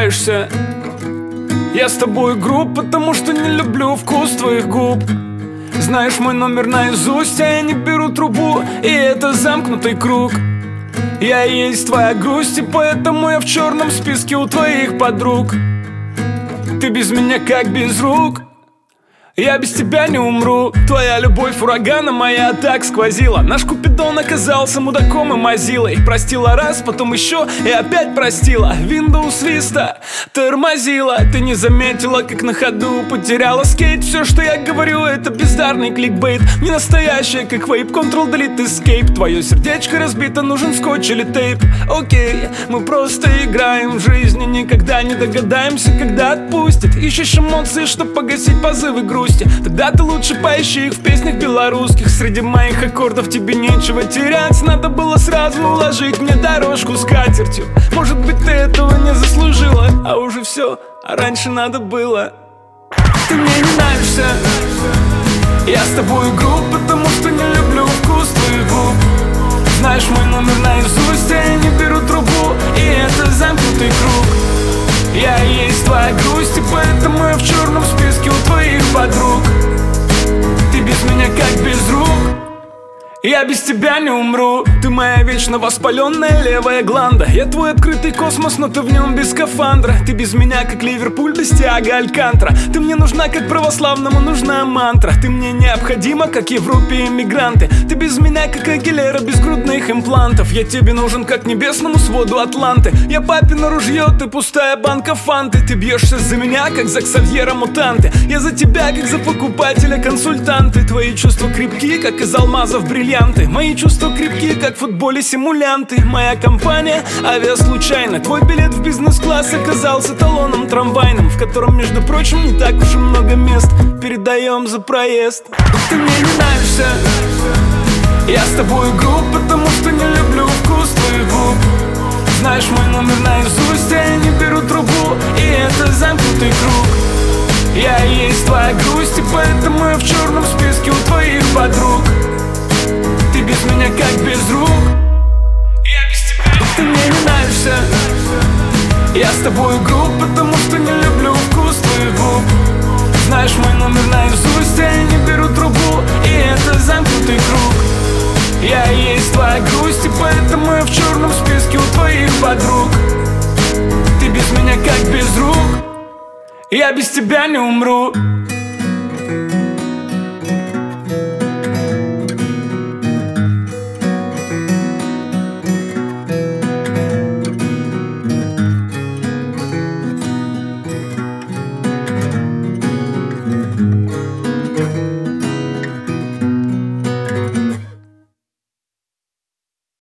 нравишься. Я с тобой груб, потому что не люблю вкус твоих губ. Знаешь мой номер наизусть, а я не беру трубу, и это замкнутый круг. Я и есть твоя грусть, и поэтому я в черном списке у твоих подруг. Ты без меня как без рук. Я без тебя не умру. Твоя любовь урагана моя так сквозила. Наш Купидон оказался мудаком и мазилой. Простила раз, потом еще и опять простила. Windows Vista тормозила. Ты не заметила, как на ходу потеряла скейт. Все, что я говорю, это бездарный кликбейт. Не настоящее, как вейп, Ctrl-Delete Escape. Твое сердечко разбито, нужен скотч или тейп. Окей, мы просто играем в жизни. Никогда не догадаемся, когда отпустит. Ищешь эмоции, чтоб погасить позывы грусти. Тогда ты лучше поищи их в песнях белорусских. Среди моих аккордов тебе нечего терять. Надо было сразу уложить мне дорожку с катертью. Может быть, ты этого не заслужила, а уже все, а раньше надо было. Ты мне не нравишься. Я с тобой груб, потому что не люблю вкус твоих губ. Знаешь мой номер наизусть, а я не беру трубу, и это замкнутый круг. Я и есть твоя грусть, и поэтому я в черном списке у твоих подруг. Ты без меня как без рук. Я без тебя не умру. Ты моя вечно воспаленная левая гланда. Я твой открытый космос, но ты в нем без скафандра. Ты без меня как Ливерпуль без Тиаго Алькантра. Ты мне нужна как православному нужна мантра. Ты мне необходима как Европе иммигранты. Ты без меня как Агилера без грудных имплантов. Я тебе нужен как небесному своду Атланты. Я папино ружье, ты пустая банка фанты. Ты бьешься за меня как за Ксавьера мутанты. Я за тебя как за покупателя консультанты. Твои чувства крепки как из алмазов бриллианты. Мои чувства крепкие, как в футболе симулянты. Моя компания авиаслучайно. Твой билет в бизнес-класс оказался талоном трамвайным, в котором, между прочим, не так уж и много мест. Передаем за проезд. Ты мне не нравишься. Я с тобой груб, потому что не люблю вкус твоих губ. Знаешь мой номер наизусть, а я не беру трубу, и это замкнутый круг. Я и есть твоя грусть, и поэтому я в черном списке у твоих подруг. Ты без меня как без рук. Я без тебя. Ты мне не нравишься. Я с тобой груб, потому что не люблю вкус твоих губ. Знаешь мой номер наизусть, а я не беру трубу, и это замкнутый круг. Я и есть твоя грусть, и поэтому я в черном списке у твоих подруг. Ты без меня как без рук. Я без тебя не умру.